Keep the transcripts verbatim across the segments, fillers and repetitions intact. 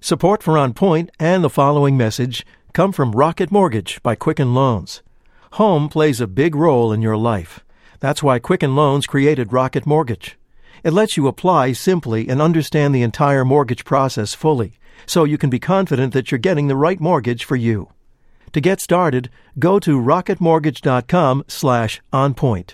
Support for On Point and the following message come from Rocket Mortgage by Quicken Loans. Home plays a big role in your life. That's why Quicken Loans created Rocket Mortgage. It lets you apply simply and understand the entire mortgage process fully, so you can be confident that you're getting the right mortgage for you. To get started, go to rocketmortgage.com slash onpoint.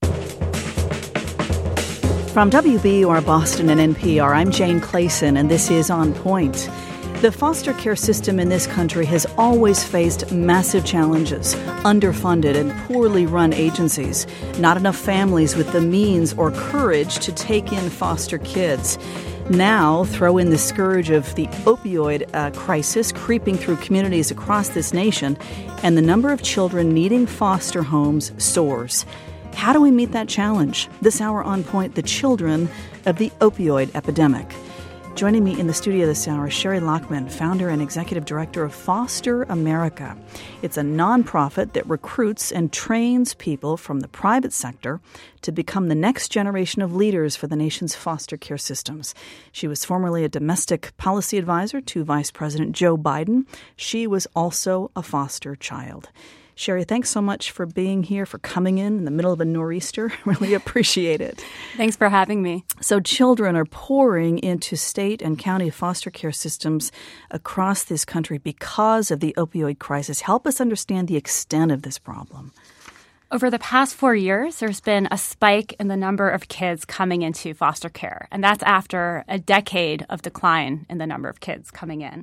From W B U R Boston and N P R, I'm Jane Clayson, and this is On Point. The foster care system in this country has always faced massive challenges: underfunded and poorly run agencies, not enough families with the means or courage to take in foster kids. Now, throw in the scourge of the opioid uh, crisis creeping through communities across this nation, and the number of children needing foster homes soars. How do we meet that challenge? This hour on Point, the children of the opioid epidemic. Joining me in the studio this hour is Sherry Lockman, founder and executive director of Foster America. It's a nonprofit that recruits and trains people from the private sector to become the next generation of leaders for the nation's foster care systems. She was formerly a domestic policy advisor to Vice President Joe Biden. She was also a foster child. Sherry, thanks so much for being here, for coming in in the middle of a nor'easter. Really appreciate it. Thanks for having me. So children are pouring into state and county foster care systems across this country because of the opioid crisis. Help us understand the extent of this problem. Over the past four years, there's been a spike in the number of kids coming into foster care, and that's after a decade of decline in the number of kids coming in.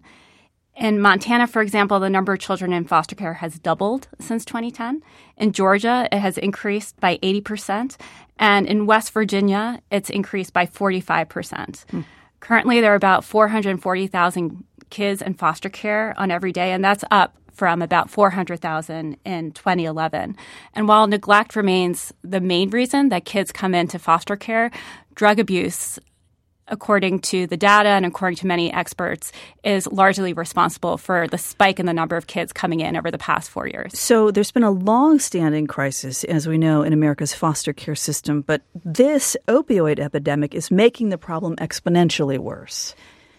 In Montana, for example, the number of children in foster care has doubled since twenty ten. In Georgia, it has increased by eighty percent. And in West Virginia, it's increased by forty-five percent. Hmm. Currently, there are about four hundred forty thousand kids in foster care on every day, and that's up from about four hundred thousand in twenty eleven. And while neglect remains the main reason that kids come into foster care, drug abuse, according to the data and according to many experts, is largely responsible for the spike in the number of kids coming in over the past four years. So there's been a long-standing crisis, as we know, in America's foster care system, but this opioid epidemic is making the problem exponentially worse.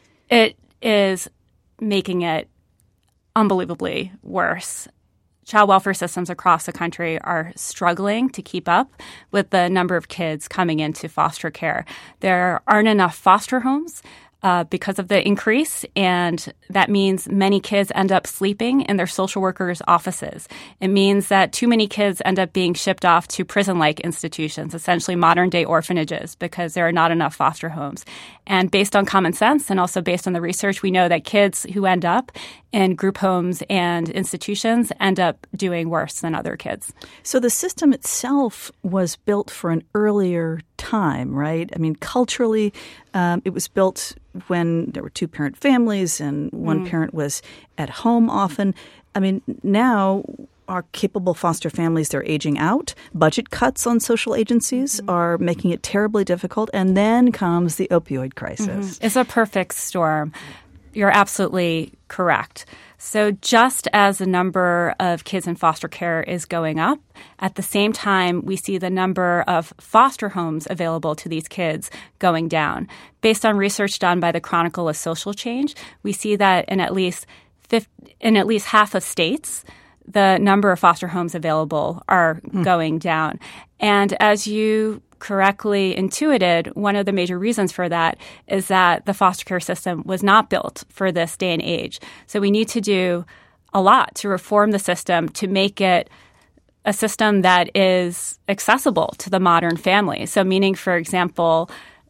It is making it unbelievably worse. Child welfare systems across the country are struggling to keep up with the number of kids coming into foster care. There aren't enough foster homes uh, because of the increase, and that means many kids end up sleeping in their social workers' offices. It means that too many kids end up being shipped off to prison-like institutions, essentially modern-day orphanages, because there are not enough foster homes. And based on common sense and also based on the research, we know that kids who end up in group homes and institutions end up doing worse than other kids. So the system itself was built for an earlier time, right? I mean, culturally, um, it was built when there were two-parent families and one mm. parent was at home often. I mean, now our capable foster families, they're aging out. Budget cuts on social agencies mm-hmm. are making it terribly difficult. And then comes the opioid crisis. Mm-hmm. It's a perfect storm. You're absolutely correct. So just as the number of kids in foster care is going up, at the same time, we see the number of foster homes available to these kids going down. Based on research done by the Chronicle of Social Change, we see that in at least fifty, in at least half of states, the number of foster homes available are mm. going down. And as you correctly intuited, one of the major reasons for that is that the foster care system was not built for this day and age. So we need to do a lot to reform the system to make it a system that is accessible to the modern family. So meaning, for example,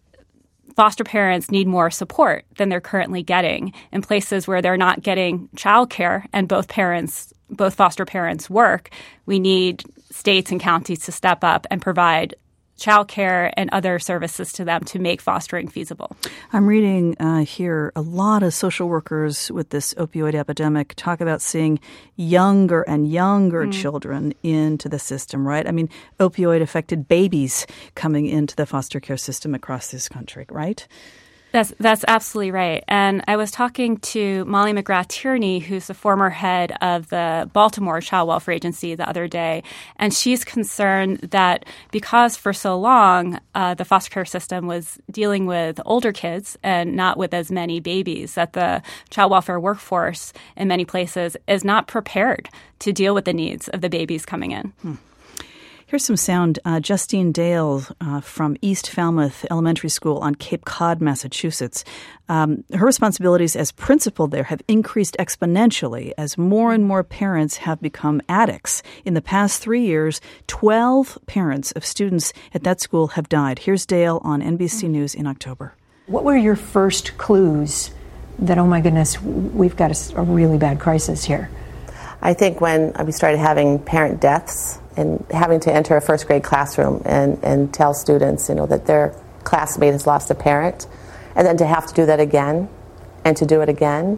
foster parents need more support than they're currently getting in places where they're not getting childcare and both parents, both foster parents work. We need states and counties to step up and provide childcare and other services to them to make fostering feasible. I'm reading uh, here a lot of social workers with this opioid epidemic talk about seeing younger and younger mm. children into the system, right? I mean, opioid-affected babies coming into the foster care system across this country, right? That's that's absolutely right. And I was talking to Molly McGrath Tierney, who's the former head of the Baltimore Child Welfare Agency, the other day, and she's concerned that because for so long uh, the foster care system was dealing with older kids and not with as many babies, that the child welfare workforce in many places is not prepared to deal with the needs of the babies coming in. Hmm. Here's some sound. Uh, Justine Dale uh, from East Falmouth Elementary School on Cape Cod, Massachusetts. Um, her responsibilities as principal there have increased exponentially as more and more parents have become addicts. In the past three years, twelve parents of students at that school have died. Here's Dale on N B C News in October. What were your first clues that, oh my goodness, we've got a, a really bad crisis here? I think when we started having parent deaths and having to enter a first grade classroom and, and tell students, you know, that their classmate has lost a parent, and then to have to do that again and to do it again.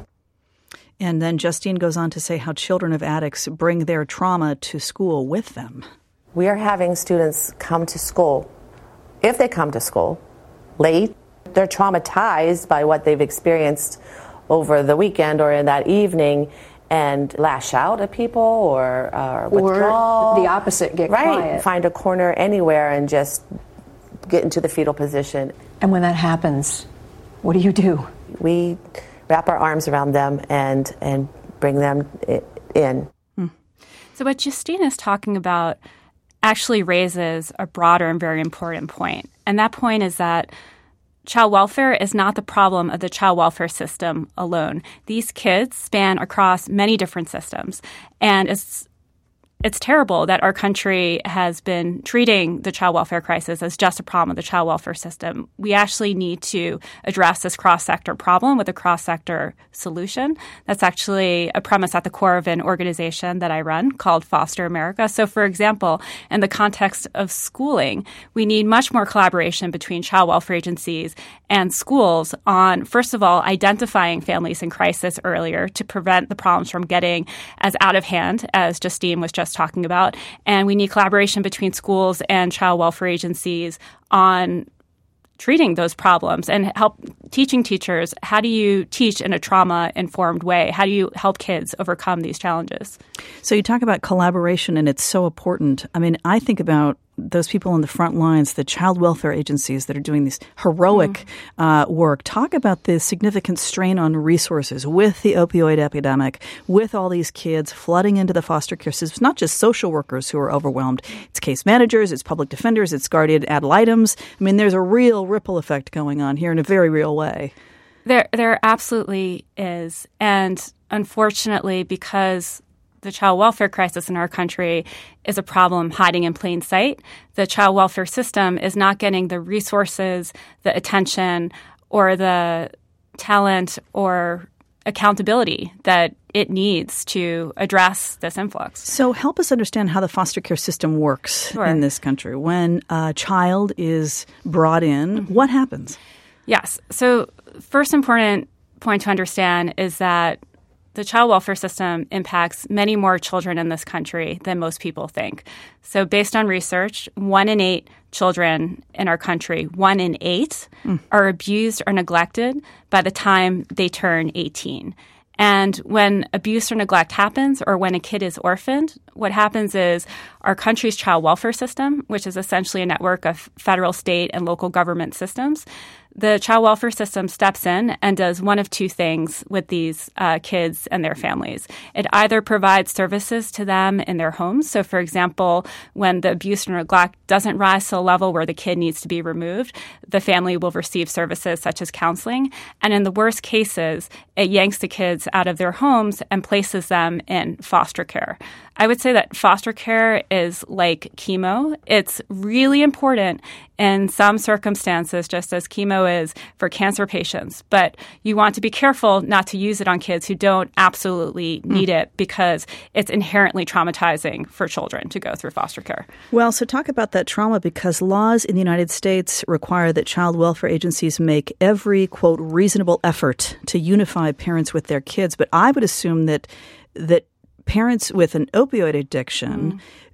And then Justine goes on to say how children of addicts bring their trauma to school with them. We are having students come to school. If they come to school late, they're traumatized by what they've experienced over the weekend or in that evening, and lash out at people or uh, withdraw. Or the opposite, get right. quiet. Find a corner anywhere and just get into the fetal position. And when that happens, what do you do? We wrap our arms around them and, and bring them in. Hmm. So what Justine is talking about actually raises a broader and very important point. And that point is that child welfare is not the problem of the child welfare system alone. These kids span across many different systems, and it's It's terrible that our country has been treating the child welfare crisis as just a problem of the child welfare system. We actually need to address this cross-sector problem with a cross-sector solution. That's actually a premise at the core of an organization that I run called Foster America. So, for example, in the context of schooling, we need much more collaboration between child welfare agencies and schools on, first of all, identifying families in crisis earlier to prevent the problems from getting as out of hand as Justine was just talking about. And we need collaboration between schools and child welfare agencies on treating those problems and help teaching teachers, how do you teach in a trauma-informed way? How do you help kids overcome these challenges? So you talk about collaboration, and it's so important. I mean, I think about those people on the front lines, the child welfare agencies that are doing this heroic mm. uh, work. Talk about the significant strain on resources with the opioid epidemic, with all these kids flooding into the foster care system. It's not just social workers who are overwhelmed. It's case managers, it's public defenders, it's guardian ad litems. I mean, there's a real ripple effect going on here in a very real way. There, there absolutely is. And unfortunately, because the child welfare crisis in our country is a problem hiding in plain sight, the child welfare system is not getting the resources, the attention, or the talent or accountability that it needs to address this influx. So help us understand how the foster care system works Sure. in this country. When a child is brought in, mm-hmm. what happens? Yes. So first important point to understand is that the child welfare system impacts many more children in this country than most people think. So based on research, one in eight children in our country, one in eight, mm. are abused or neglected by the time they turn eighteen. And when abuse or neglect happens, or when a kid is orphaned, what happens is our country's child welfare system, which is essentially a network of federal, state, and local government systems, the child welfare system steps in and does one of two things with these uh, kids and their families. It either provides services to them in their homes. So, for example, when the abuse or neglect doesn't rise to a level where the kid needs to be removed, the family will receive services such as counseling. And in the worst cases, it yanks the kids out of their homes and places them in foster care. I would say that foster care is like chemo. It's really important in some circumstances, just as chemo is for cancer patients. But you want to be careful not to use it on kids who don't absolutely need mm. it, because it's inherently traumatizing for children to go through foster care. Well, so talk about that trauma, because laws in the United States require that child welfare agencies make every, quote, reasonable effort to unify parents with their kids. But I would assume that that parents with an opioid addiction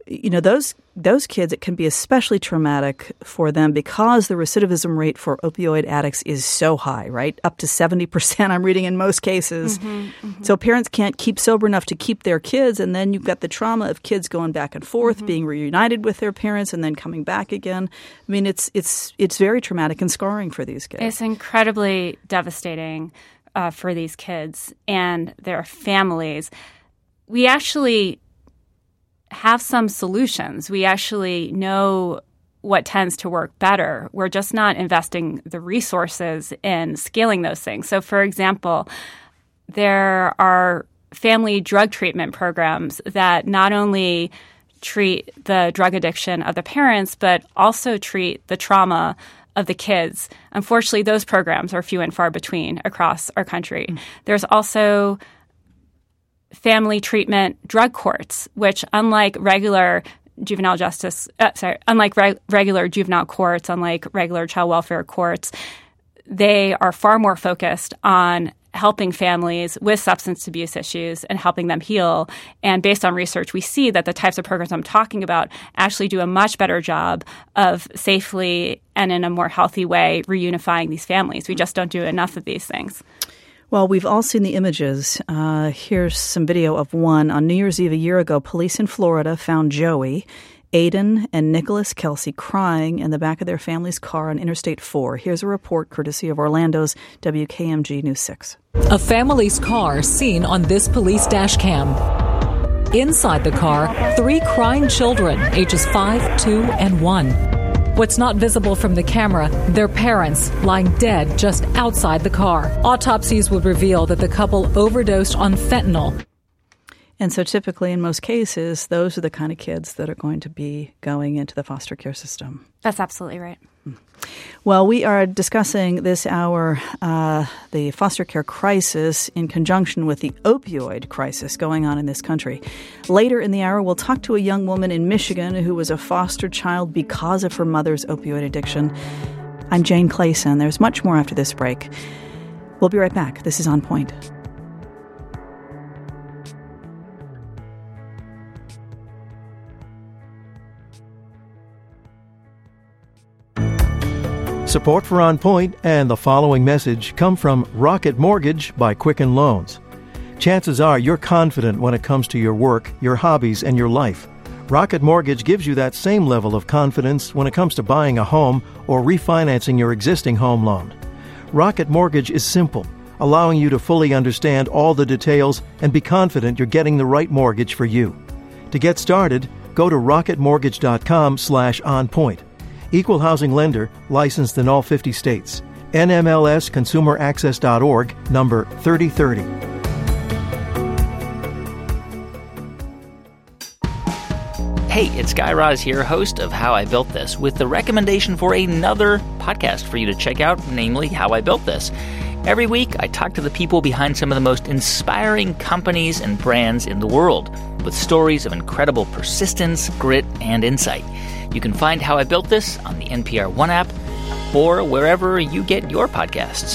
you know, those those kids, it can be especially traumatic for them because the recidivism rate for opioid addicts is so high, right? Up to seventy percent, I'm reading in most cases. Mm-hmm, mm-hmm. So parents can't keep sober enough to keep their kids, and then you've got the trauma of kids going back and forth, mm-hmm. being reunited with their parents, and then coming back again. I mean, it's it's it's very traumatic and scarring for these kids. It's incredibly devastating uh, for these kids and their families. We actually have some solutions. We actually know what tends to work better. We're just not investing the resources in scaling those things. So, for example, there are family drug treatment programs that not only treat the drug addiction of the parents, but also treat the trauma of the kids. Unfortunately, those programs are few and far between across our country. Mm-hmm. There's also family treatment drug courts, which unlike regular juvenile justice, uh, sorry, unlike re- regular juvenile courts, unlike regular child welfare courts, they are far more focused on helping families with substance abuse issues and helping them heal. And based on research, we see that the types of programs I'm talking about actually do a much better job of safely and in a more healthy way reunifying these families. We just don't do enough of these things. Well, we've all seen the images. Uh, here's some video of one. On New Year's Eve a year ago, police in Florida found Joey, Aiden, and Nicholas Kelsey crying in the back of their family's car on Interstate four. Here's a report courtesy of Orlando's W K M G News six. A family's car seen on this police dash cam. Inside the car, three crying children, ages five, two, and one. What's not visible from the camera, their parents lying dead just outside the car. Autopsies would reveal that the couple overdosed on fentanyl. And so typically in most cases, those are the kind of kids that are going to be going into the foster care system. That's absolutely right. Well, we are discussing this hour uh, the foster care crisis in conjunction with the opioid crisis going on in this country. Later in the hour, we'll talk to a young woman in Michigan who was a foster child because of her mother's opioid addiction. I'm Jane Clayson. There's much more after this break. We'll be right back. This is On Point. Support for On Point and the following message come from Rocket Mortgage by Quicken Loans. Chances are you're confident when it comes to your work, your hobbies, and your life. Rocket Mortgage gives you that same level of confidence when it comes to buying a home or refinancing your existing home loan. Rocket Mortgage is simple, allowing you to fully understand all the details and be confident you're getting the right mortgage for you. To get started, go to rocketmortgage.com slash onpoint. Equal housing lender, licensed in all fifty states. N M L S consumer access dot org, number thirty thirty. Hey, it's Guy Raz here, host of How I Built This, with the recommendation for another podcast for you to check out, namely How I Built This. Every week, I talk to the people behind some of the most inspiring companies and brands in the world, with stories of incredible persistence, grit, and insight. You can find How I Built This on the N P R One app or wherever you get your podcasts.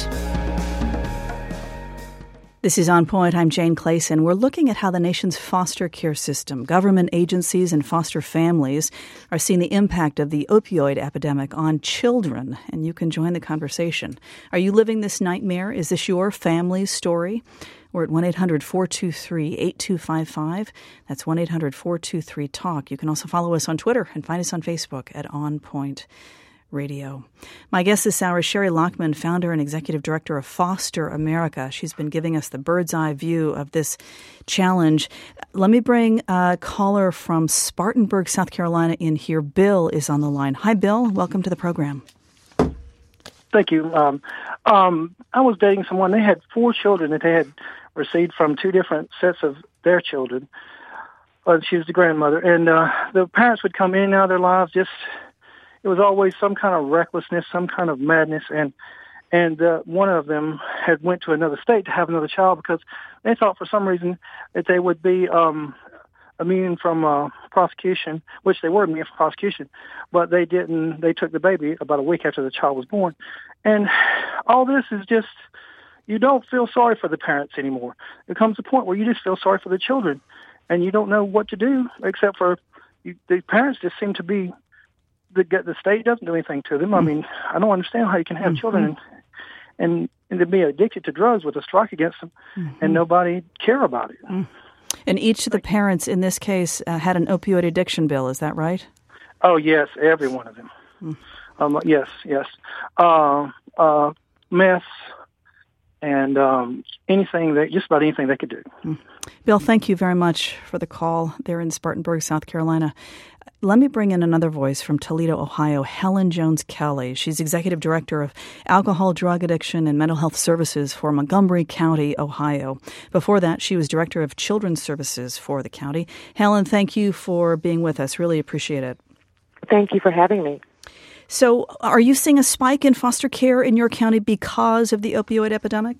This is On Point. I'm Jane Clayson. We're looking at how the nation's foster care system, government agencies, and foster families are seeing the impact of the opioid epidemic on children. And you can join the conversation. Are you living this nightmare? Is this your family's story? We're at one eight hundred four two three eight two five five. That's one eight hundred four two three talk. You can also follow us on Twitter and find us on Facebook at On Point Radio. My guest this hour is Sherry Lockman, founder and executive director of Foster America. She's been giving us the bird's eye view of this challenge. Let me bring a caller from Spartanburg, South Carolina in here. Bill is on the line. Hi, Bill. Welcome to the program. Thank you. Um, um, I was dating someone. They had four children that they had received from two different sets of their children. Uh, she was the grandmother. And uh, the parents would come in and out of their lives. Just, it was always some kind of recklessness, some kind of madness. And and uh, one of them had went to another state to have another child because they thought for some reason that they would be um, immune from uh, prosecution, which they were immune from prosecution, but they didn't. They took the baby about a week after the child was born. And all this is just, you don't feel sorry for the parents anymore. There comes a point where you just feel sorry for the children, and you don't know what to do except for you, the parents just seem to be, the, the state doesn't do anything to them. I mean, I don't understand how you can have mm-hmm. children and, and, and to be addicted to drugs with a strike against them mm-hmm. and nobody care about it. Mm. And each of the parents in this case uh, had an opioid addiction bill, is that right? Oh, yes, every one of them. Mm. Um, yes, yes. Uh, uh, meth and um, anything, that just about anything they could do. Mm. Bill, thank you very much for the call there in Spartanburg, South Carolina. Let me bring in another voice from Toledo, Ohio, Helen Jones-Kelly. She's Executive Director of Alcohol, Drug Addiction, and Mental Health Services for Montgomery County, Ohio. Before that, she was Director of Children's Services for the county. Helen, thank you for being with us. Really appreciate it. Thank you for having me. So are you seeing a spike in foster care in your county because of the opioid epidemic?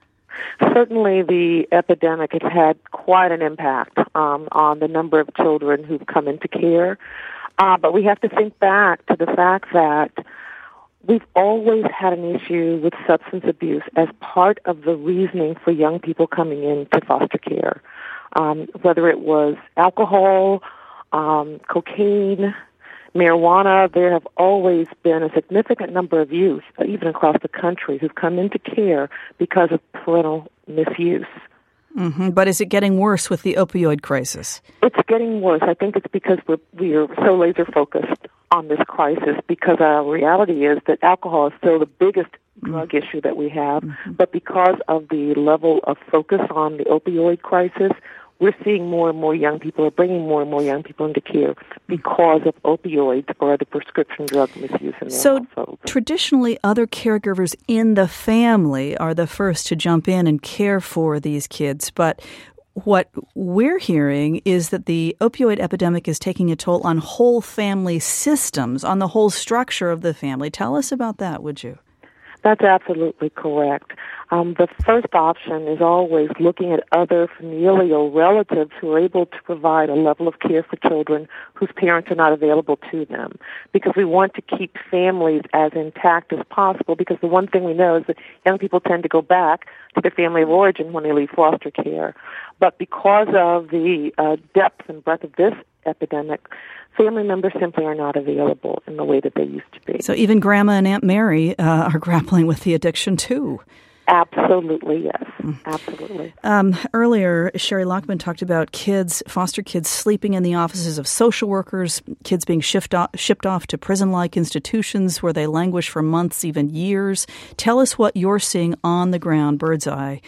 Certainly the epidemic has had quite an impact um, on the number of children who've come into care. Uh, but we have to think back to the fact that we've always had an issue with substance abuse as part of the reasoning for young people coming into foster care. Um, whether it was alcohol, um, cocaine, marijuana, there have always been a significant number of youth, even across the country, who've come into care because of parental misuse. Mm-hmm. But is it getting worse with the opioid crisis? It's getting worse. I think it's because we're, we are so laser focused on this crisis, because our reality is that alcohol is still the biggest mm-hmm. drug issue that we have. Mm-hmm. But because of the level of focus on the opioid crisis, we're seeing more and more young people, or bringing more and more young people into care because of opioids or the prescription drug misuse in their so household. Traditionally, other caregivers in the family are the first to jump in and care for these kids. But what we're hearing is that the opioid epidemic is taking a toll on whole family systems, on the whole structure of the family. Tell us about that, would you? That's absolutely correct. Um, the first option is always looking at other familial relatives who are able to provide a level of care for children whose parents are not available to them, because we want to keep families as intact as possible, because the one thing we know is that young people tend to go back to their family of origin when they leave foster care. But because of the uh, depth and breadth of this epidemic, family members simply are not available in the way that they used to be. So even Grandma and Aunt Mary uh, are grappling with the addiction too. Absolutely, yes. Mm. Absolutely. Um, earlier, Sherry Lockman talked about kids, foster kids, sleeping in the offices of social workers, kids being shipped off, shipped off to prison-like institutions where they languish for months, even years. Tell us what you're seeing on the ground, bird's eye.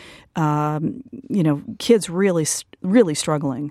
Um, you know, kids really, really struggling.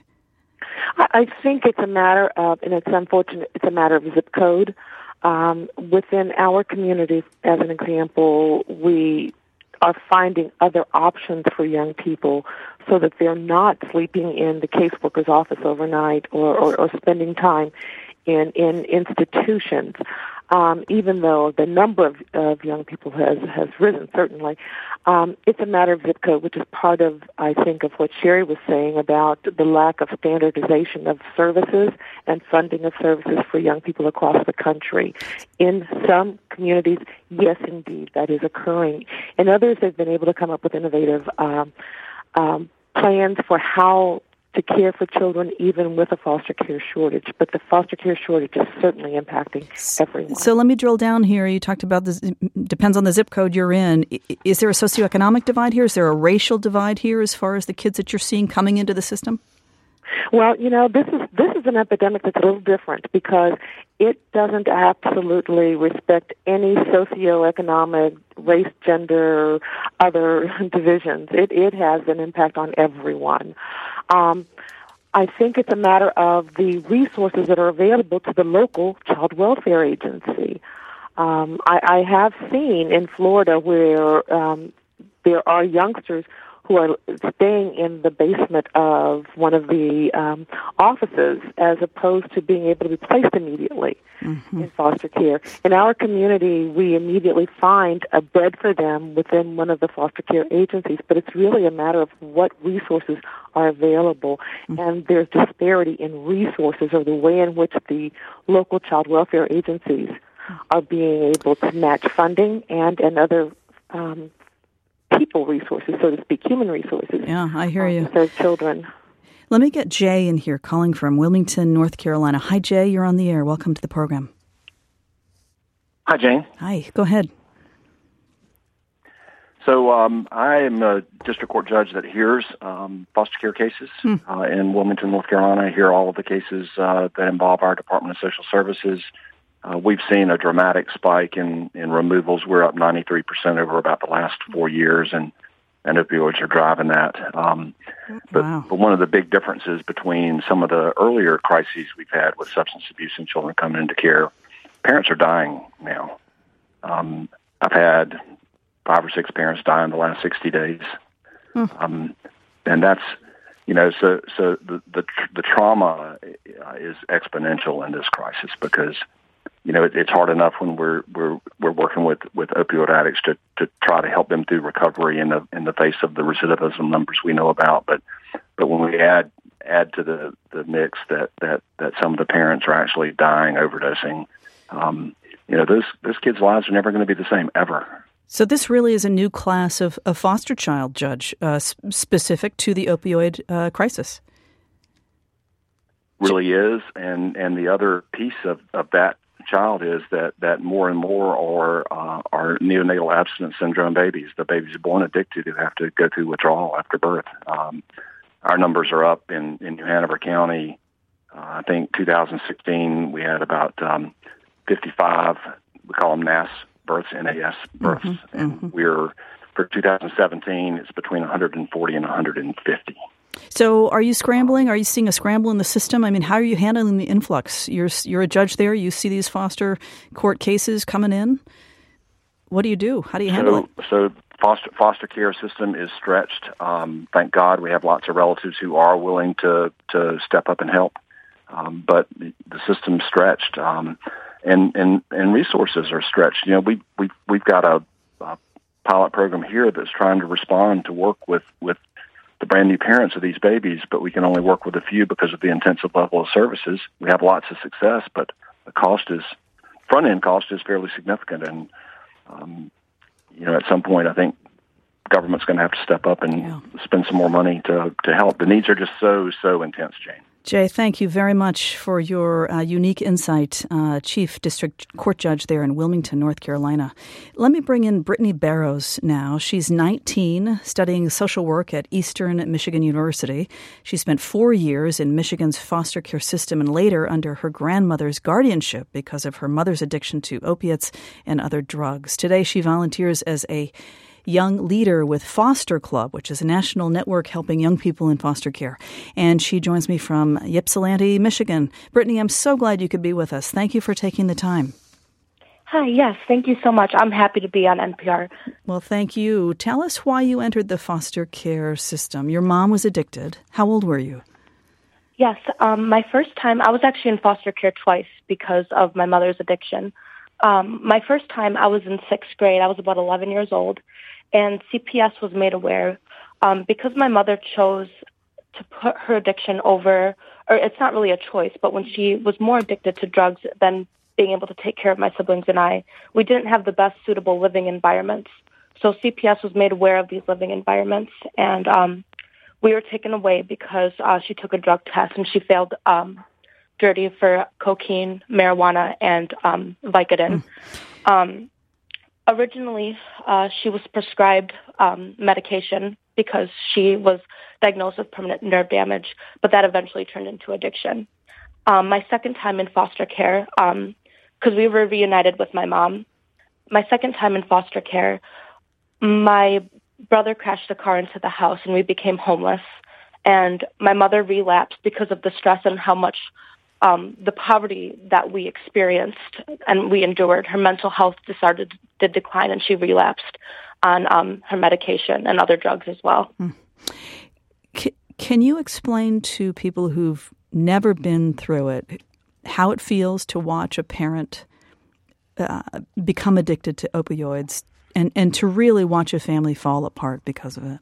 I think it's a matter of, and it's unfortunate, it's a matter of zip code. Um, within our community, as an example, we are finding other options for young people so that they're not sleeping in the caseworker's office overnight or, or, or spending time in, in institutions. Um, even though the number of, of young people has, has risen, certainly. Um, it's a matter of zip code, which is part of, I think, of what Sherry was saying about the lack of standardization of services and funding of services for young people across the country. In some communities, yes, indeed, that is occurring. In others, they've been able to come up with innovative um, um, plans for how to care for children even with a foster care shortage. But the foster care shortage is certainly impacting everyone. So let me drill down here. You talked about this, depends on the zip code you're in. Is there a socioeconomic divide here? Is there a racial divide here as far as the kids that you're seeing coming into the system? Well, you know, this is this is an epidemic that's a little different because it doesn't absolutely respect any socioeconomic, race, gender, other divisions. It it has an impact on everyone. Um, I think it's a matter of the resources that are available to the local child welfare agency. Um, I, I have seen in Florida where um, there are youngsters who are staying in the basement of one of the um, offices as opposed to being able to be placed immediately mm-hmm. in foster care. In our community, we immediately find a bed for them within one of the foster care agencies, but it's really a matter of what resources are available, mm-hmm. and there's disparity in resources or the way in which the local child welfare agencies are being able to match funding and, and other um people resources, so to speak, human resources. Yeah, I hear um, you. To serve children. Let me get Jay in here calling from Wilmington, North Carolina. Hi, Jay. You're on the air. Welcome to the program. Hi, Jane. Hi. Go ahead. So um, I am a district court judge that hears um, foster care cases Hmm. uh, in Wilmington, North Carolina. I hear all of the cases uh, that involve our Department of Social Services. Uh, we've seen a dramatic spike in, in removals. We're up ninety-three percent over about the last four years, and, and opioids are driving that. Um, but, Wow. but one of the big differences between some of the earlier crises we've had with substance abuse and children coming into care, parents are dying now. Um, I've had five or six parents die in the last sixty days. Hmm. Um, and that's, you know, so, so the, the, the trauma is exponential in this crisis because, you know, it, it's hard enough when we're, we're, we're working with, with opioid addicts to, to try to help them through recovery in the, in the face of the recidivism numbers we know about. But, but when we add, add to the, the mix that, that, that some of the parents are actually dying, overdosing, um, you know, those, those kids' lives are never going to be the same ever. So this really is a new class of, of foster child, Judge, uh, sp- specific to the opioid uh, crisis. Really is, and, and the other piece of, of that child is that, that more and more are uh, are neonatal abstinence syndrome babies, the babies born addicted who have to go through withdrawal after birth. Um, our numbers are up in, in New Hanover County. Uh, I think two thousand sixteen we had about um, fifty-five, we call them N A S births, N A S births, mm-hmm, and mm-hmm. we're, for two thousand seventeen, it's between one hundred forty and one hundred fifty. So are you scrambling? Are you seeing a scramble in the system? I mean, how are you handling the influx? You're you're a judge there. You see these foster court cases coming in. What do you do? How do you handle so, it? So foster foster care system is stretched. Um, thank God we have lots of relatives who are willing to, to step up and help. Um, but the, the system's stretched. Um, And, and, and resources are stretched. You know, we, we, we've got a, a pilot program here that's trying to respond to work with, with the brand new parents of these babies, but we can only work with a few because of the intensive level of services. We have lots of success, but the cost is, front-end cost is fairly significant. And, um, you know, at some point, I think government's going to have to step up and yeah. spend some more money to, to help. The needs are just so, so intense, Jane. Jay, thank you very much for your uh, unique insight, uh, Chief District Court Judge there in Wilmington, North Carolina. Let me bring in Brittany Barrows now. She's nineteen, studying social work at Eastern Michigan University. She spent four years in Michigan's foster care system and later under her grandmother's guardianship because of her mother's addiction to opiates and other drugs. Today, she volunteers as a young leader with Foster Club, which is a national network helping young people in foster care. And she joins me from Ypsilanti, Michigan. Brittany, I'm so glad you could be with us. Thank you for taking the time. Hi, yes, thank you so much. I'm happy to be on N P R. Well, thank you. Tell us why you entered the foster care system. Your mom was addicted. How old were you? Yes, um, my first time, I was actually in foster care twice because of my mother's addiction. Um, my first time, I was in sixth grade. I was about eleven years old. And C P S was made aware um, because my mother chose to put her addiction over, or it's not really a choice, but when she was more addicted to drugs than being able to take care of my siblings and I, we didn't have the best suitable living environments. So C P S was made aware of these living environments, and um, we were taken away because uh, she took a drug test and she failed um, dirty for cocaine, marijuana, and um, Vicodin. Mm. Um, Originally, uh, she was prescribed um, medication because she was diagnosed with permanent nerve damage, but that eventually turned into addiction. Um, my second time in foster care, because um, we were reunited with my mom, my second time in foster care, my brother crashed a car into the house and we became homeless. And my mother relapsed because of the stress and how much Um, the poverty that we experienced and we endured. Her mental health started to decline and she relapsed on um, her medication and other drugs as well. Mm. C- can you explain to people who've never been through it how it feels to watch a parent uh, become addicted to opioids and, and to really watch a family fall apart because of it?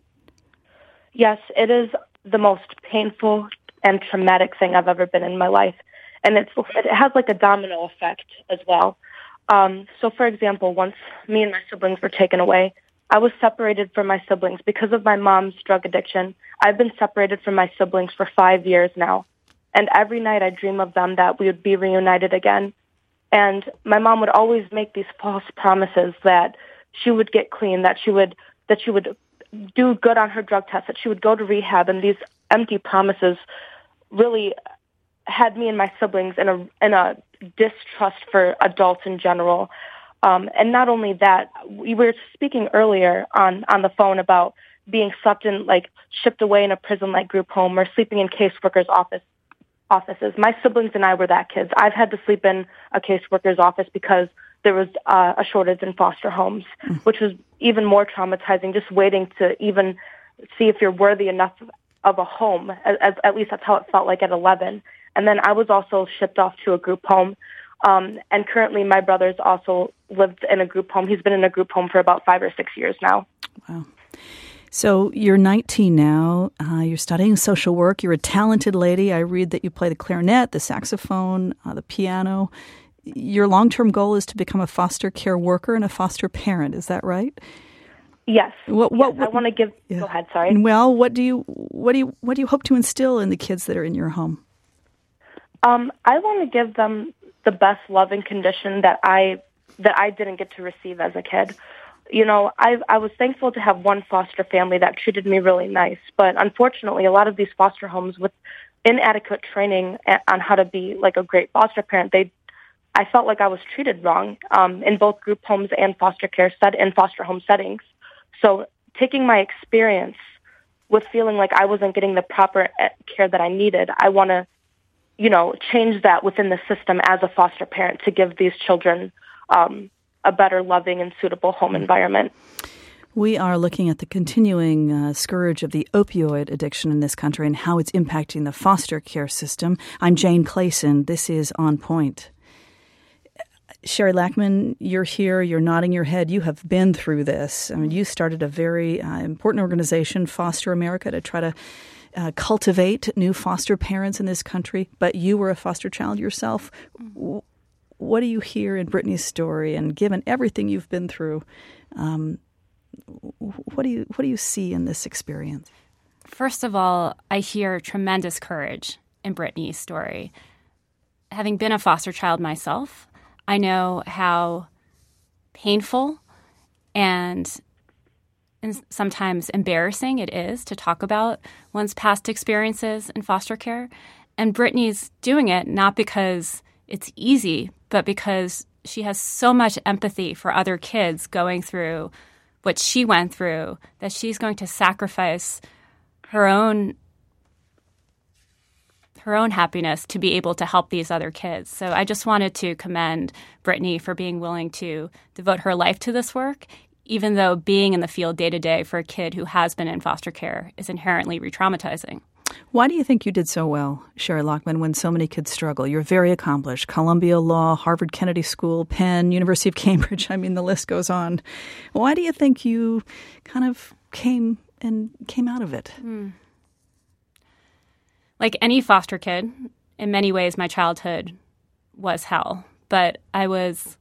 Yes, it is the most painful and traumatic thing I've ever been in my life. And it's, it has like a domino effect as well. Um, so, for example, once me and my siblings were taken away, I was separated from my siblings because of my mom's drug addiction. I've been separated from my siblings for five years now. And every night I dream of them, that we would be reunited again. And my mom would always make these false promises that she would get clean, that she would that she would do good on her drug test, that she would go to rehab. And these empty promises really had me and my siblings in a in a distrust for adults in general. Um, and not only that, we were speaking earlier on, on the phone about being slept in, like shipped away in a prison-like group home or sleeping in caseworkers' office offices. My siblings and I were that kids. I've had to sleep in a caseworker's office because there was uh, a shortage in foster homes, mm. which was even more traumatizing, just waiting to even see if you're worthy enough of a home. As, as, at least that's how it felt like at eleven. And then I was also shipped off to a group home. Um, and currently my brother's also lived in a group home. He's been in a group home for about five or six years now. Wow. So you're nineteen now. Uh, you're studying social work. You're a talented lady. I read that you play the clarinet, the saxophone, uh, the piano. Your long-term goal is to become a foster care worker and a foster parent. Is that right? Yes. What, what, yes what I want to give. Yeah. Go ahead. Sorry. Well, what do you what do you what do you hope to instill in the kids that are in your home? Um, I want to give them the best loving condition that I that I didn't get to receive as a kid. You know, I I was thankful to have one foster family that treated me really nice, but unfortunately, a lot of these foster homes with inadequate training on how to be like a great foster parent, they I felt like I was treated wrong um, in both group homes and foster care set and foster home settings. So, taking my experience with feeling like I wasn't getting the proper care that I needed, I want to, you know, change that within the system as a foster parent to give these children um, a better, loving, and suitable home environment. We are looking at the continuing uh, scourge of the opioid addiction in this country and how it's impacting the foster care system. I'm Jane Clayson. This is On Point. Sherry Lackman, you're here. You're nodding your head. You have been through this. I mean, you started a very uh, important organization, Foster America, to try to uh, cultivate new foster parents in this country. But you were a foster child yourself. Mm-hmm. What do you hear in Brittany's story, and given everything you've been through, um, what do you what do you see in this experience? First of all, I hear tremendous courage in Brittany's story. Having been a foster child myself, I know how painful and, and sometimes embarrassing it is to talk about one's past experiences in foster care. And Brittany's doing it not because it's easy, but because she has so much empathy for other kids going through what she went through that she's going to sacrifice her own her own happiness to be able to help these other kids. So I just wanted to commend Brittany for being willing to devote her life to this work, even though being in the field day to day for a kid who has been in foster care is inherently re-traumatizing. Why do you think you did so well, Sherry Lackman, when so many kids struggle? You're very accomplished. Columbia Law, Harvard Kennedy School, Penn, University of Cambridge. I mean, the list goes on. Why do you think you kind of came and came out of it? Mm. Like any foster kid, in many ways, my childhood was hell. But I was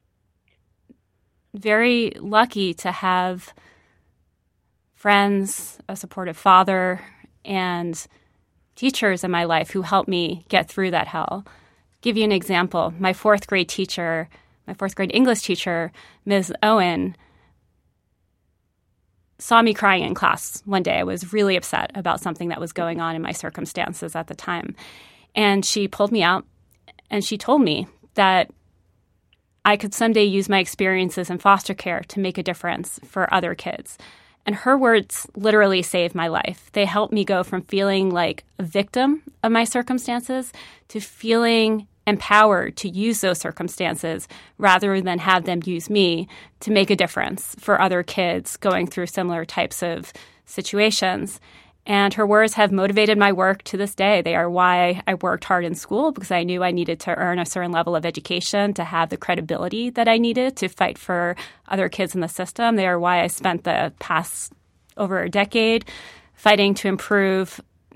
very lucky to have friends, a supportive father, and teachers in my life who helped me get through that hell. Give you an example. My fourth grade teacher, my fourth grade English teacher, Miz Owen, saw me crying in class one day. I was really upset about something that was going on in my circumstances at the time. And she pulled me out and she told me that I could someday use my experiences in foster care to make a difference for other kids. And her words literally saved my life. They helped me go from feeling like a victim of my circumstances to feeling empowered to use those circumstances rather than have them use me to make a difference for other kids going through similar types of situations. And her words have motivated my work to this day. They are why I worked hard in school, because I knew I needed to earn a certain level of education to have the credibility that I needed to fight for other kids in the system. They are why I spent the past over a decade fighting to improve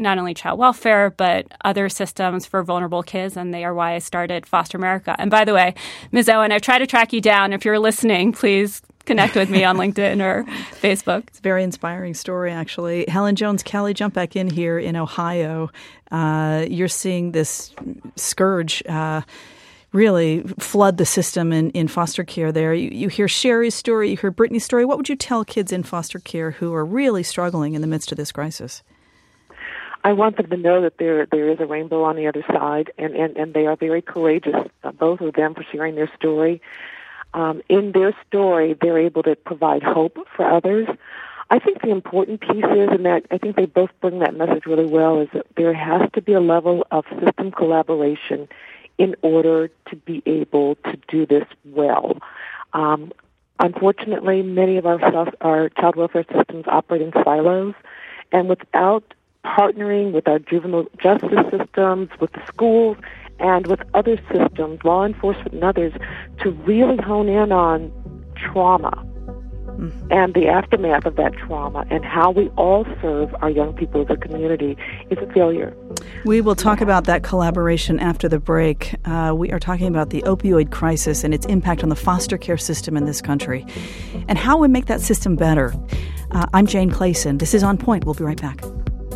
not only child welfare, but other systems for vulnerable kids, and they are why I started Foster America. And by the way, Miz Owen, I've tried to track you down. If you're listening, please connect with me on LinkedIn or Facebook. It's a very inspiring story, actually. Helen Jones-Kelly, jump back in here in Ohio. Uh, you're seeing this scourge uh, really flood the system in, in foster care there. You, you hear Sherry's story, you hear Brittany's story. What would you tell kids in foster care who are really struggling in the midst of this crisis? I want them to know that there there is a rainbow on the other side, and, and, and they are very courageous, uh, both of them, for sharing their story. Um, in their story, they're able to provide hope for others. I think the important piece is, and that I think they both bring that message really well, is that there has to be a level of system collaboration in order to be able to do this well. Um, unfortunately, many of our, our child welfare systems operate in silos, and without partnering with our juvenile justice systems, with the schools, and with other systems, law enforcement and others, to really hone in on trauma and the aftermath of that trauma and how we all serve our young people as a community is a failure. We will talk about that collaboration after the break. Uh, we are talking about the opioid crisis and its impact on the foster care system in this country and how we make that system better. Uh, I'm Jane Clayson. This is On Point. We'll be right back.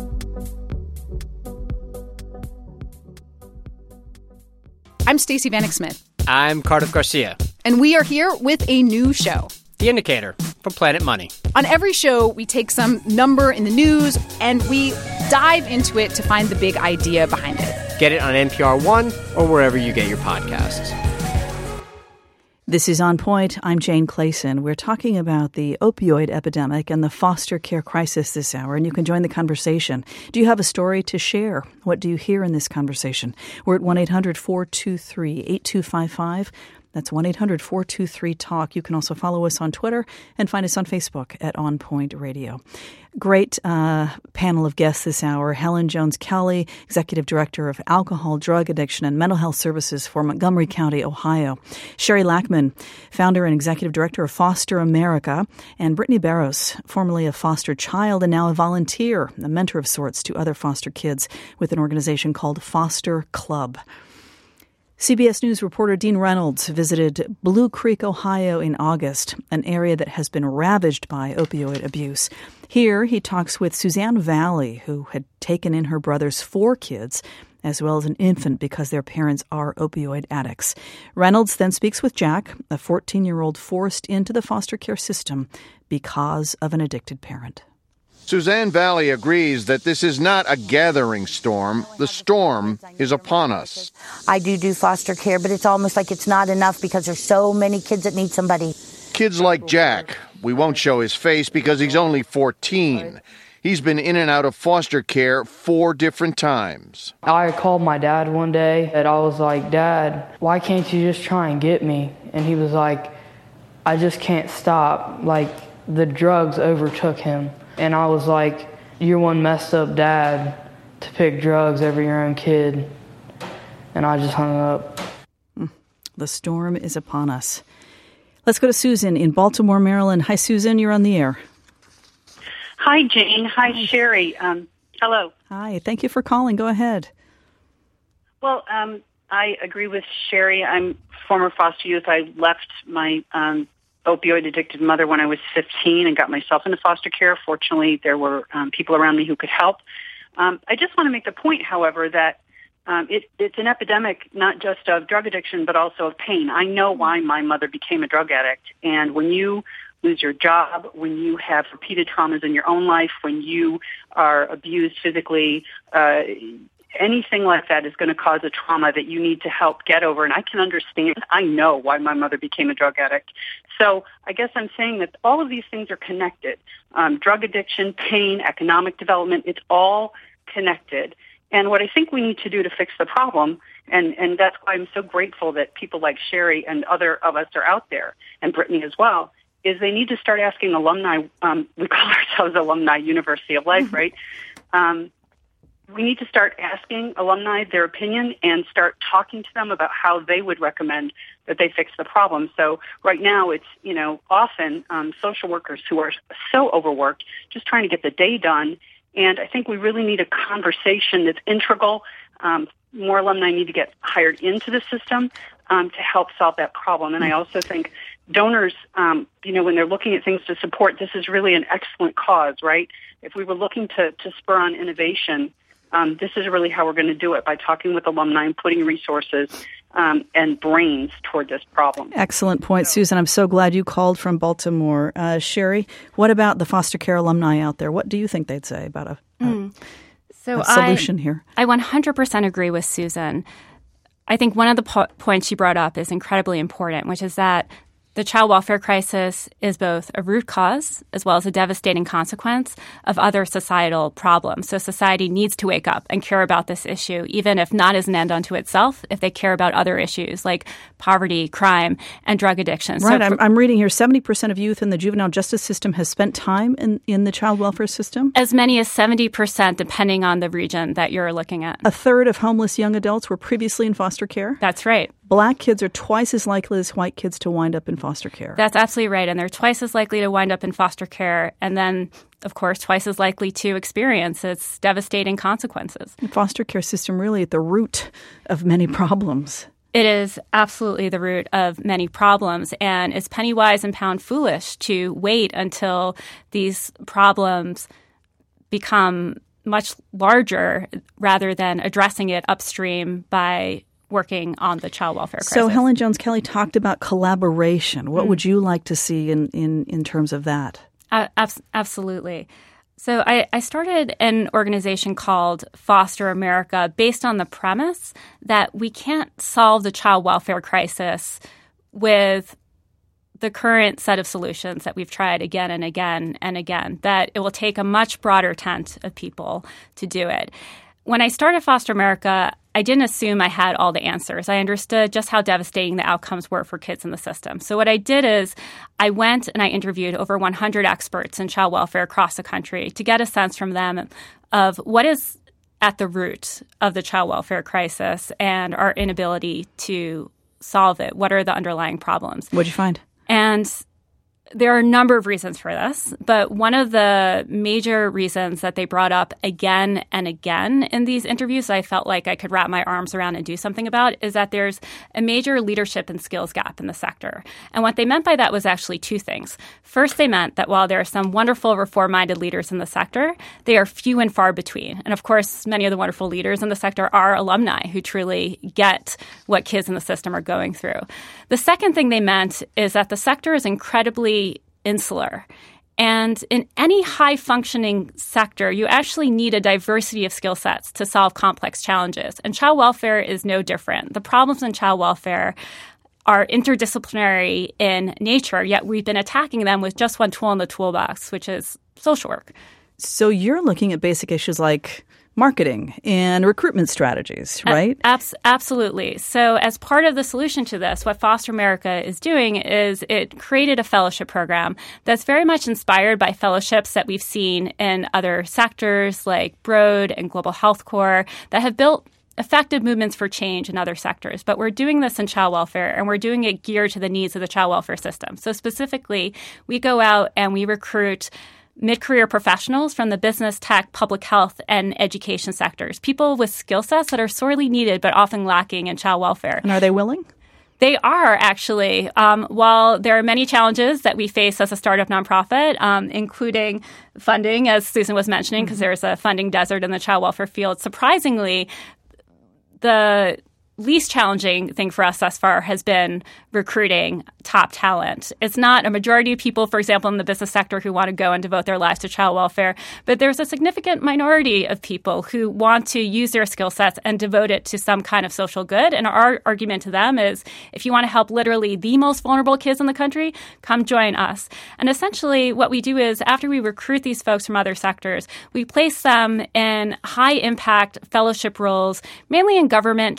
I'm Stacey Vanek Smith. I'm Cardiff Garcia. And we are here with a new show. The Indicator from Planet Money. On every show, we take some number in the news and we dive into it to find the big idea behind it. Get it on N P R One or wherever you get your podcasts. This is On Point. I'm Jane Clayson. We're talking about the opioid epidemic and the foster care crisis this hour, and you can join the conversation. Do you have a story to share? What do you hear in this conversation? We're at one eight hundred four two three eight two five five. That's one eight hundred four two three talk. You can also follow us on Twitter and find us on Facebook at On Point Radio. Great uh, panel of guests this hour. Helen Jones-Kelly, Executive Director of Alcohol, Drug Addiction, and Mental Health Services for Montgomery County, Ohio. Sherry Lackman, Founder and Executive Director of Foster America. And Brittany Barros, formerly a foster child and now a volunteer, a mentor of sorts to other foster kids with an organization called Foster Club. C B S News reporter Dean Reynolds visited Blue Creek, Ohio in August, an area that has been ravaged by opioid abuse. Here, he talks with Suzanne Valley, who had taken in her brother's four kids, as well as an infant because their parents are opioid addicts. Reynolds then speaks with Jack, a fourteen-year-old forced into the foster care system because of an addicted parent. Suzanne Valley agrees that this is not a gathering storm. The storm is upon us. I do do foster care, but it's almost like it's not enough because there's so many kids that need somebody. Kids like Jack. We won't show his face because he's only fourteen. He's been in and out of foster care four different times. I called my dad one day and I was like, Dad, why can't you just try and get me? And he was like, I just can't stop. Like, the drugs overtook him. And I was like, you're one messed up dad to pick drugs over your own kid. And I just hung up. The storm is upon us. Let's go to Susan in Baltimore, Maryland. Hi, Susan. You're on the air. Hi, Jane. Hi, Hi. Sherry. Um, hello. Hi. Thank you for calling. Go ahead. Well, um, I agree with Sherry. I'm former foster youth. I left my um opioid-addicted mother when I was fifteen and got myself into foster care. Fortunately, there were um, people around me who could help. Um, I just want to make the point, however, that um, it, it's an epidemic not just of drug addiction, but also of pain. I know why my mother became a drug addict. And when you lose your job, when you have repeated traumas in your own life, when you are abused physically, uh, anything like that is going to cause a trauma that you need to help get over. And I can understand, I know why my mother became a drug addict. So I guess I'm saying that all of these things are connected. Um, drug addiction, pain, economic development, it's all connected. And what I think we need to do to fix the problem, and, and that's why I'm so grateful that people like Sherry and other of us are out there, and Brittany as well, is they need to start asking alumni, um, we call ourselves Alumni University of Life, right? Um, we need to start asking alumni their opinion and start talking to them about how they would recommend that they fix the problem. So right now it's, you know, often um, social workers who are so overworked, just trying to get the day done. And I think we really need a conversation that's integral. Um, more alumni need to get hired into the system um, to help solve that problem. And I also think donors, um, you know, when they're looking at things to support, this is really an excellent cause, right? If we were looking to, to spur on innovation, um, this is really how we're going to do it, by talking with alumni and putting resources um, and brains toward this problem. Excellent point, Susan. I'm so glad you called from Baltimore. Uh, Sherry, what about the foster care alumni out there? What do you think they'd say about a, a, mm. so a solution I, here? I one hundred percent agree with Susan. I think one of the po- points she brought up is incredibly important, which is that the child welfare crisis is both a root cause as well as a devastating consequence of other societal problems. So society needs to wake up and care about this issue, even if not as an end unto itself, if they care about other issues like poverty, crime, and drug addiction. Right. So I'm, I'm reading here, seventy percent of youth in the juvenile justice system has spent time in, in the child welfare system? As many as seventy percent, depending on the region that you're looking at. A third of homeless young adults were previously in foster care? That's right. Black kids are twice as likely as white kids to wind up in foster care. That's absolutely right. And they're twice as likely to wind up in foster care. And then, of course, twice as likely to experience its devastating consequences. The foster care system really at the root of many problems. It is absolutely the root of many problems. And it's penny wise and pound foolish to wait until these problems become much larger rather than addressing it upstream by working on the child welfare crisis. So Helen Jones-Kelly talked about collaboration. What mm. would you like to see in, in, in terms of that? Uh, abs- absolutely. So I, I started an organization called Foster America based on the premise that we can't solve the child welfare crisis with the current set of solutions that we've tried again and again and again, that it will take a much broader tent of people to do it. When I started Foster America, I didn't assume I had all the answers. I understood just how devastating the outcomes were for kids in the system. So what I did is I went and I interviewed over one hundred experts in child welfare across the country to get a sense from them of what is at the root of the child welfare crisis and our inability to solve it. What are the underlying problems? What'd you find? And there are a number of reasons for this, but one of the major reasons that they brought up again and again in these interviews that I felt like I could wrap my arms around and do something about is that there's a major leadership and skills gap in the sector. And what they meant by that was actually two things. First, they meant that while there are some wonderful reform-minded leaders in the sector, they are few and far between. And of course, many of the wonderful leaders in the sector are alumni who truly get what kids in the system are going through. The second thing they meant is that the sector is incredibly insular. And in any high-functioning sector, you actually need a diversity of skill sets to solve complex challenges. And child welfare is no different. The problems in child welfare are interdisciplinary in nature, yet we've been attacking them with just one tool in the toolbox, which is social work. So you're looking at basic issues like marketing and recruitment strategies, right? Abs- absolutely. So as part of the solution to this, what Foster America is doing is it created a fellowship program that's very much inspired by fellowships that we've seen in other sectors like Broad and Global Health Corps that have built effective movements for change in other sectors. But we're doing this in child welfare, and we're doing it geared to the needs of the child welfare system. So specifically, we go out and we recruit mid-career professionals from the business, tech, public health, and education sectors, people with skill sets that are sorely needed but often lacking in child welfare. And are they willing? They are, actually. Um, while there are many challenges that we face as a startup nonprofit, um, including funding, as Susan was mentioning, because mm-hmm. there's a funding desert in the child welfare field, surprisingly, the least challenging thing for us thus far has been recruiting top talent. It's not a majority of people, for example, in the business sector who want to go and devote their lives to child welfare, but there's a significant minority of people who want to use their skill sets and devote it to some kind of social good. And our argument to them is, if you want to help literally the most vulnerable kids in the country, come join us. And essentially what we do is, after we recruit these folks from other sectors, we place them in high-impact fellowship roles, mainly in government, child welfare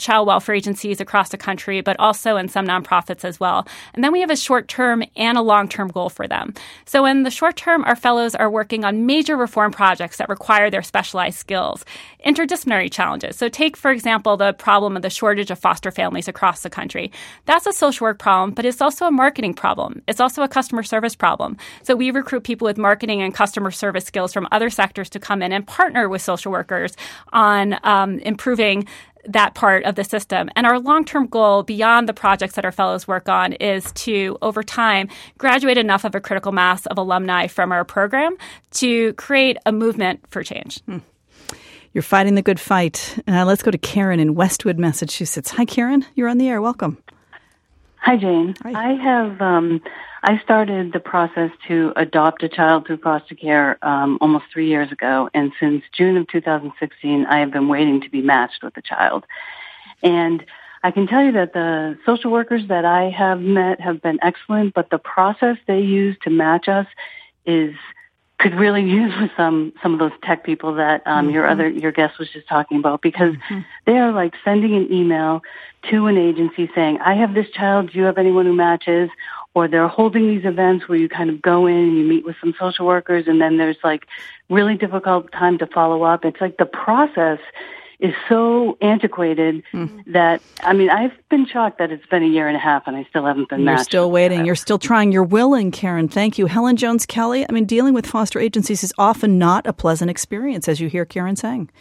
welfare agencies across the country, but also in some nonprofits as well. And then we have a short-term and a long-term goal for them. So in the short term, our fellows are working on major reform projects that require their specialized skills, interdisciplinary challenges. So take, for example, the problem of the shortage of foster families across the country. That's a social work problem, but it's also a marketing problem. It's also a customer service problem. So we recruit people with marketing and customer service skills from other sectors to come in and partner with social workers on um, improving that part of the system. And our long-term goal beyond the projects that our fellows work on is to, over time, graduate enough of a critical mass of alumni from our program to create a movement for change. Hmm. You're fighting the good fight. Uh, let's go to Karen in Westwood, Massachusetts. Hi, Karen. You're on the air. Welcome. Hi, Jane. Hi. I have, um, I started the process to adopt a child through foster care um, almost three years ago, and since June of two thousand sixteen, I have been waiting to be matched with a child. And I can tell you that the social workers that I have met have been excellent, but the process they use to match us is could really use with some some of those tech people that um, mm-hmm. your other your guest was just talking about, because mm-hmm. they are like sending an email to an agency saying, I have this child, do you have anyone who matches? Or they're holding these events where you kind of go in and you meet with some social workers, and then there's like really difficult time to follow up. It's like the process is so antiquated mm-hmm. that, I mean, I've been shocked that it's been a year and a half and I still haven't been You're matched. still waiting. You're still trying. You're willing, Karen. Thank you. Helen Jones-Kelly, I mean, dealing with foster agencies is often not a pleasant experience, as you hear Karen saying.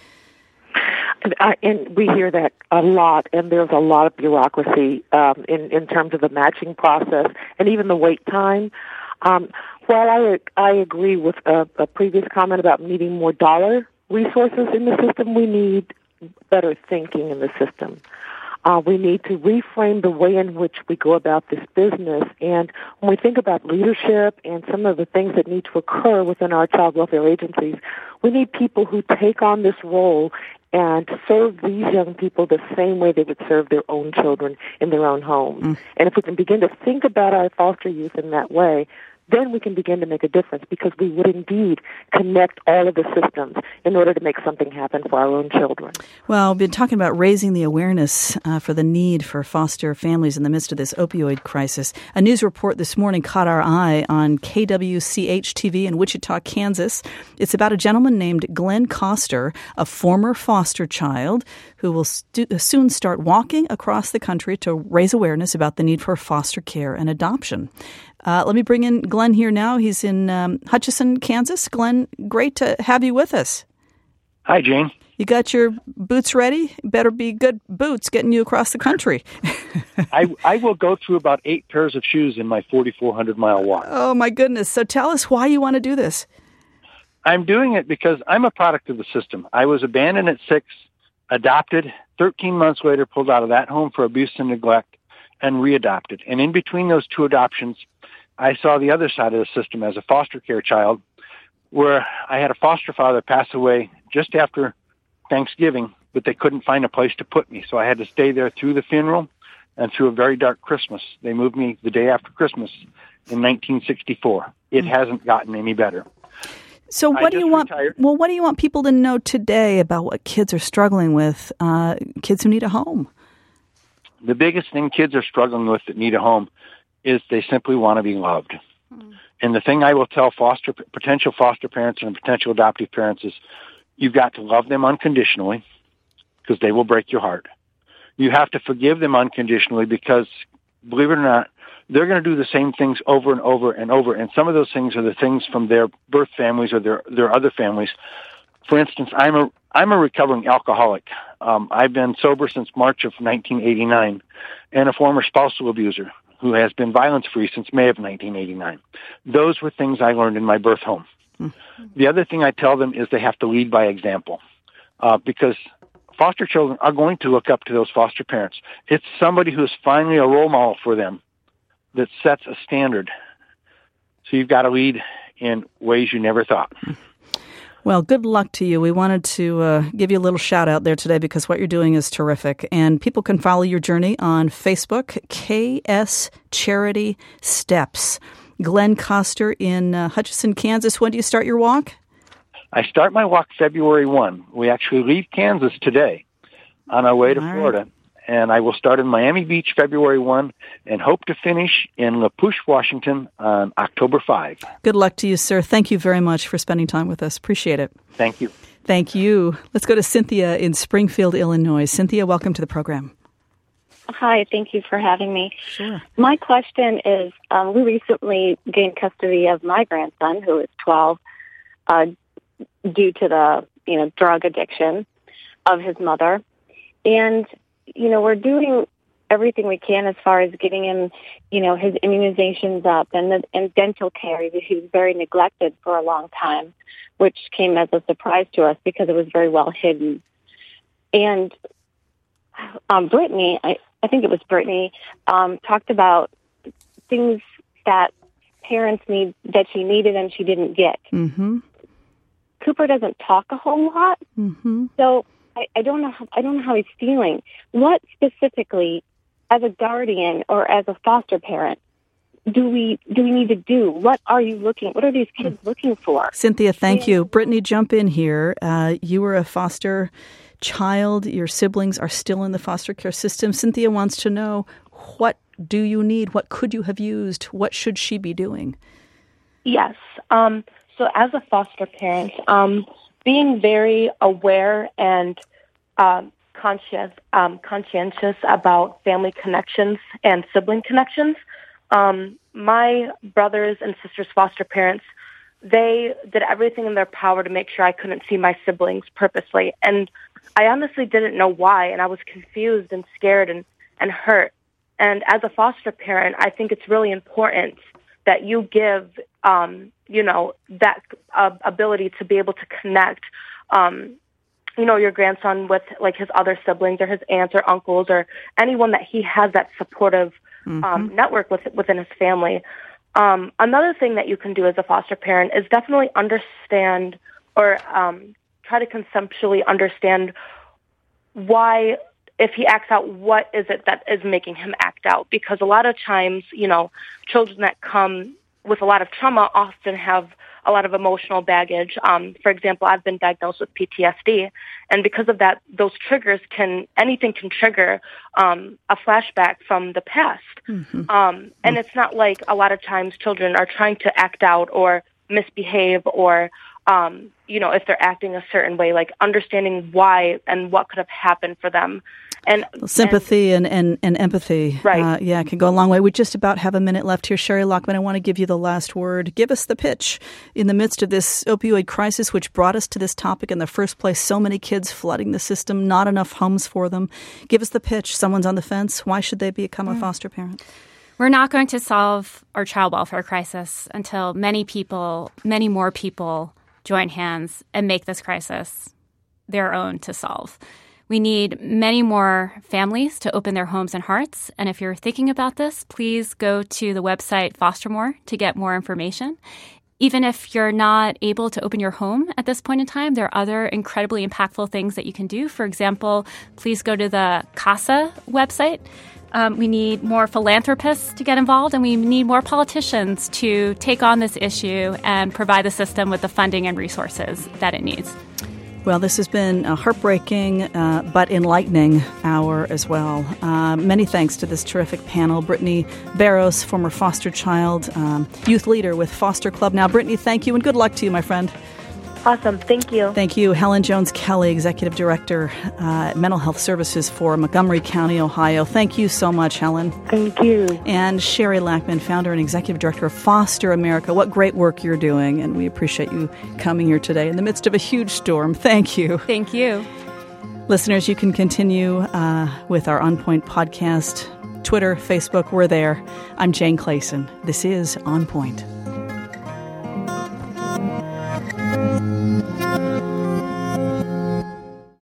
And, I, and we hear that a lot, and there's a lot of bureaucracy um, in, in terms of the matching process and even the wait time. Um, while I, I agree with a, a previous comment about needing more dollar resources in the system, we need better thinking in the system. Uh, we need to reframe the way in which we go about this business. And when we think about leadership and some of the things that need to occur within our child welfare agencies, we need people who take on this role and serve these young people the same way they would serve their own children in their own homes. Mm. And if we can begin to think about our foster youth in that way, then we can begin to make a difference, because we would indeed connect all of the systems in order to make something happen for our own children. Well, we've been talking about raising the awareness uh, for the need for foster families in the midst of this opioid crisis. A news report this morning caught our eye on K W C H T V in Wichita, Kansas. It's about a gentleman named Glenn Koster, a former foster child, who will stu- soon start walking across the country to raise awareness about the need for foster care and adoption. Uh, let me bring in Glenn here now. He's in um, Hutchinson, Kansas. Glenn, great to have you with us. Hi, Jane. You got your boots ready? Better be good boots getting you across the country. I, I will go through about eight pairs of shoes in my forty-four hundred mile walk. Oh, my goodness. So tell us why you want to do this. I'm doing it because I'm a product of the system. I was abandoned at six, adopted, thirteen months later pulled out of that home for abuse and neglect, and readopted. And in between those two adoptions, I saw the other side of the system as a foster care child, where I had a foster father pass away just after Thanksgiving, but they couldn't find a place to put me. So I had to stay there through the funeral and through a very dark Christmas. They moved me the day after Christmas in nineteen sixty-four. It mm-hmm. hasn't gotten any better. So what do you want? Retired. Well, what do you want people to know today about what kids are struggling with, uh, kids who need a home? The biggest thing kids are struggling with that need a home is they simply want to be loved. Mm. And the thing I will tell foster potential foster parents and potential adoptive parents is you've got to love them unconditionally, because they will break your heart. You have to forgive them unconditionally, because, believe it or not, they're going to do the same things over and over and over. And some of those things are the things from their birth families or their, their other families. For instance, I'm a I'm a recovering alcoholic. Um, I've been sober since March of nineteen eighty-nine, and a former spousal abuser who has been violence-free since May of nineteen eighty-nine. Those were things I learned in my birth home. Mm-hmm. The other thing I tell them is they have to lead by example, uh, because foster children are going to look up to those foster parents. It's somebody who's finally a role model for them that sets a standard. So you've got to lead in ways you never thought. Well, good luck to you. We wanted to uh, give you a little shout out there today, because what you're doing is terrific. And people can follow your journey on Facebook, K S Charity Steps. Glenn Koster in uh, Hutchinson, Kansas. When do you start your walk? I start my walk February first. We actually leave Kansas today on our way to All Florida. Right. and I will start in Miami Beach February first and hope to finish in La Pouche, Washington on October fifth. Good luck to you, sir. Thank you very much for spending time with us. Appreciate it. Thank you. Thank you. Let's go to Cynthia in Springfield, Illinois. Cynthia, welcome to the program. Hi, thank you for having me. Sure. My question is, um, we recently gained custody of my grandson, who is twelve, uh, due to the, you know, drug addiction of his mother. And, you know, we're doing everything we can as far as getting him, you know, his immunizations up and the, and dental care. He was very neglected for a long time, which came as a surprise to us because it was very well hidden. And um, Brittany, I, I think it was Brittany, um, talked about things that parents need, that she needed and she didn't get. Mm-hmm. Cooper doesn't talk a whole lot, mm-hmm. so I, I don't know. How, I don't know how he's feeling. What specifically, as a guardian or as a foster parent, do we do we need to do? What are you looking? What are these kids looking for? Cynthia, thank you. Brittany, jump in here. Uh, you were a foster child. Your siblings are still in the foster care system. Cynthia wants to know, what do you need? What could you have used? What should she be doing? Yes. Um, so as a foster parent, um, being very aware and um, conscious, um, conscientious about family connections and sibling connections. Um, my brothers and sisters' foster parents, they did everything in their power to make sure I couldn't see my siblings purposely. And I honestly didn't know why, and I was confused and scared and, and hurt. And as a foster parent, I think it's really important that you give, um, you know, that uh, ability to be able to connect, um, you know, your grandson with, like, his other siblings or his aunts or uncles or anyone that he has that supportive mm-hmm. um, network with, within his family. Um, another thing that you can do as a foster parent is definitely understand or um, try to conceptually understand why, if he acts out, what is it that is making him act out? Because a lot of times, you know, children that come with a lot of trauma often have a lot of emotional baggage. Um, for example, I've been diagnosed with P T S D, and because of that, those triggers can, anything can trigger um, a flashback from the past. Mm-hmm. Um, and it's not like a lot of times children are trying to act out or misbehave or, um, you know, if they're acting a certain way, like understanding why and what could have happened for them. And sympathy and, and, and empathy, right? Uh, yeah, can go a long way. We just about have a minute left here. Sherry Lockman, I want to give you the last word. Give us the pitch in the midst of this opioid crisis, which brought us to this topic in the first place. So many kids flooding the system, not enough homes for them. Give us the pitch. Someone's on the fence. Why should they become a foster parent? We're not going to solve our child welfare crisis until many people, many more people join hands and make this crisis their own to solve. We need many more families to open their homes and hearts. And if you're thinking about this, please go to the website FosterMore to get more information. Even if you're not able to open your home at this point in time, there are other incredibly impactful things that you can do. For example, please go to the CASA website. Um, we need more philanthropists to get involved, and we need more politicians to take on this issue and provide the system with the funding and resources that it needs. Well, this has been a heartbreaking uh, but enlightening hour as well. Uh, many thanks to this terrific panel. Brittany Barros, former foster child, um, youth leader with Foster Club Now. Brittany, thank you, and good luck to you, my friend. Awesome. Thank you. Thank you. Helen Jones-Kelly, Executive Director, uh, Mental Health Services for Montgomery County, Ohio. Thank you so much, Helen. Thank you. And Sherry Lackman, Founder and Executive Director of Foster America. What great work you're doing, and we appreciate you coming here today in the midst of a huge storm. Thank you. Thank you. Listeners, you can continue uh, with our On Point podcast, Twitter, Facebook. We're there. I'm Jane Clayson. This is On Point.